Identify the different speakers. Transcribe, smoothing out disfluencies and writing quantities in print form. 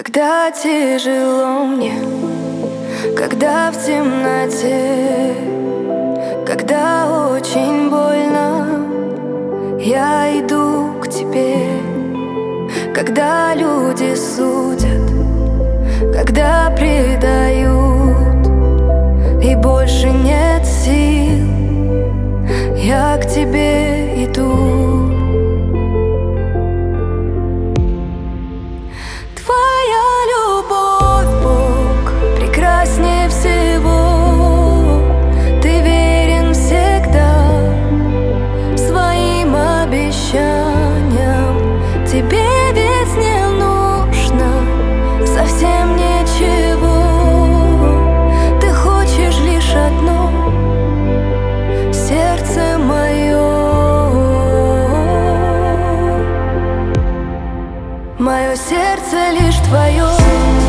Speaker 1: Когда тяжело мне, когда в темноте, когда очень больно, я иду к тебе. Когда люди судят, когда предают, и больше нет сил, я к тебе иду. Тебе ведь не нужно совсем ничего. Ты хочешь лишь одно — сердце мое. Мое сердце лишь твое.